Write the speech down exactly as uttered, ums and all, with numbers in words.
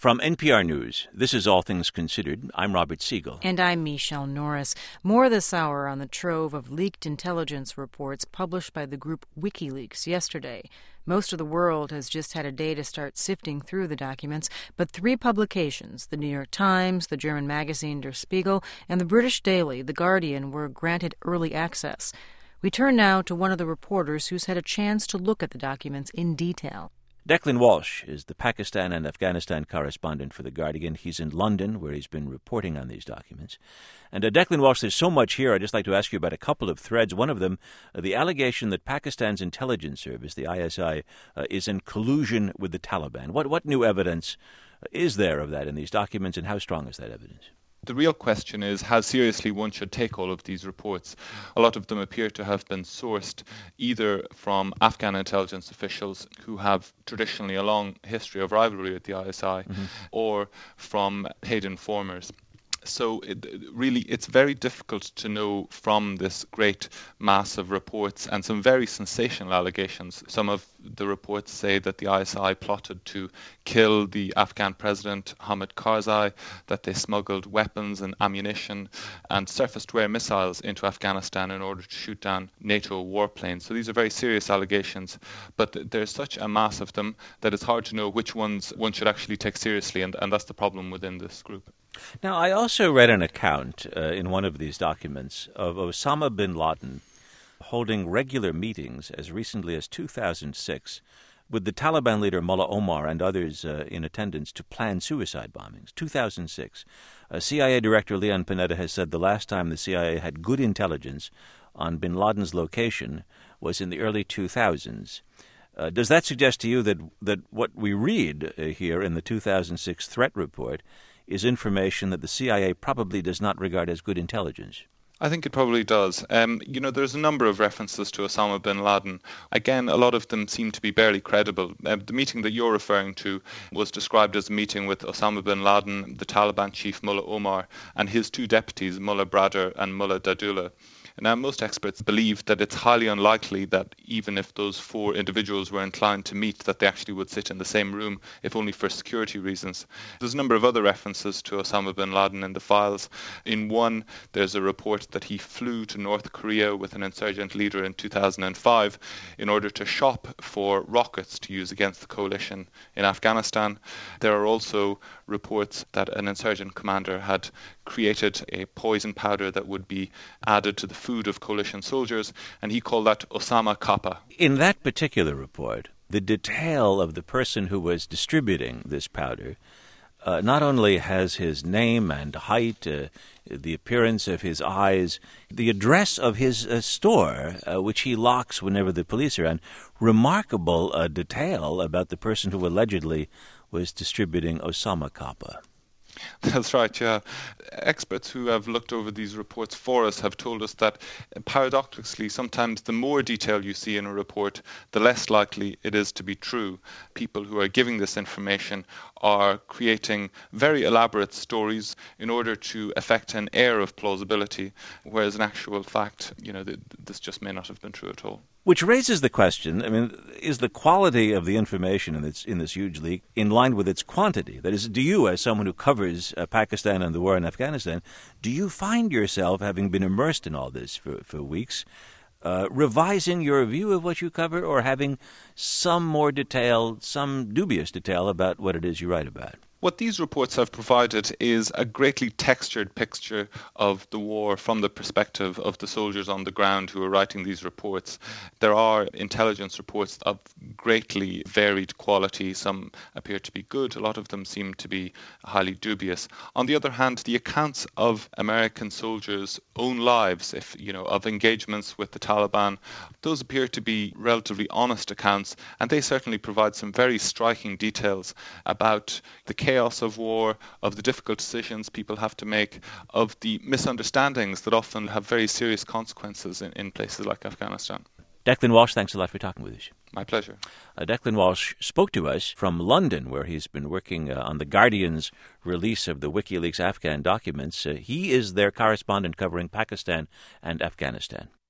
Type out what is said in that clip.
From N P R News, this is All Things Considered. I'm Robert Siegel. And I'm Michelle Norris. More this hour on the trove of leaked intelligence reports published by the group WikiLeaks yesterday. Most of the world has just had a day to start sifting through the documents, but three publications, the New York Times, the German magazine Der Spiegel, and the British daily, The Guardian, were granted early access. We turn now to one of the reporters who's had a chance to look at the documents in detail. Declan Walsh is the Pakistan and Afghanistan correspondent for The Guardian. He's in London, where he's been reporting on these documents. And uh, Declan Walsh, there's so much here. I'd just like to ask you about a couple of threads. One of them, uh, the allegation that Pakistan's intelligence service, the I S I, uh, is in collusion with the Taliban. What, what new evidence is there of that in these documents, and how strong is that evidence? The real question is how seriously one should take all of these reports. A lot of them appear to have been sourced either from Afghan intelligence officials who have traditionally a long history of rivalry with the I S I, mm-hmm. or from paid informers. So it, really, it's very difficult to know from this great mass of reports and some very sensational allegations. Some of the reports say that the I S I plotted to kill the Afghan president, Hamid Karzai, that they smuggled weapons and ammunition and surface-to-air missiles into Afghanistan in order to shoot down NATO warplanes. So these are very serious allegations, but there's such a mass of them that it's hard to know which ones one should actually take seriously, and, and that's the problem within this group. Now, I also read an account uh, in one of these documents of Osama bin Laden holding regular meetings as recently as two thousand six with the Taliban leader Mullah Omar and others uh, in attendance to plan suicide bombings. two thousand six. Uh, C I A Director Leon Panetta has said the last time the C I A had good intelligence on bin Laden's location was in the early two thousands. Uh, does that suggest to you that, that what we read uh, here in the two thousand six threat report is information that the C I A probably does not regard as good intelligence? I think it probably does. Um, you know, there's a number of references to Osama bin Laden. Again, a lot of them seem to be barely credible. Uh, the meeting that you're referring to was described as a meeting with Osama bin Laden, the Taliban chief Mullah Omar, and his two deputies, Mullah Bradar and Mullah Dadullah. Now, most experts believe that it's highly unlikely that even if those four individuals were inclined to meet, that they actually would sit in the same room, if only for security reasons. There's a number of other references to Osama bin Laden in the files. In one, there's a report that he flew to North Korea with an insurgent leader in two thousand five in order to shop for rockets to use against the coalition in Afghanistan. There are also reports that an insurgent commander had created a poison powder that would be added to the food of coalition soldiers, and he called that Osama Kappa. In that particular report, the detail of the person who was distributing this powder uh, not only has his name and height, uh, the appearance of his eyes, the address of his uh, store, uh, which he locks whenever the police are around, remarkable uh, detail about the person who allegedly was distributing Osama Kappa. That's right, yeah. Experts who have looked over these reports for us have told us that, paradoxically, sometimes the more detail you see in a report, the less likely it is to be true. People who are giving this information are creating very elaborate stories in order to effect an air of plausibility, whereas in actual fact, you know, th- this just may not have been true at all. Which raises the question, I mean, is the quality of the information in this, in this huge leak in line with its quantity? That is, do you, as someone who covers uh, Pakistan and the war in Afghanistan, do you find yourself, having been immersed in all this for, for weeks, uh, revising your view of what you cover, or having some more detail, some dubious detail about what it is you write about? What these reports have provided is a greatly textured picture of the war from the perspective of the soldiers on the ground who are writing these reports. There are intelligence reports of greatly varied quality. Some appear to be good. A lot of them seem to be highly dubious. On the other hand, the accounts of American soldiers' own lives, if you know, of engagements with the Taliban, those appear to be relatively honest accounts, and they certainly provide some very striking details about the chaos of war, of the difficult decisions people have to make, of the misunderstandings that often have very serious consequences in, in places like Afghanistan. Declan Walsh, thanks a lot for talking with us. My pleasure. Uh, Declan Walsh spoke to us from London, where he's been working uh, on The Guardian's release of the WikiLeaks Afghan documents. Uh, he is their correspondent covering Pakistan and Afghanistan.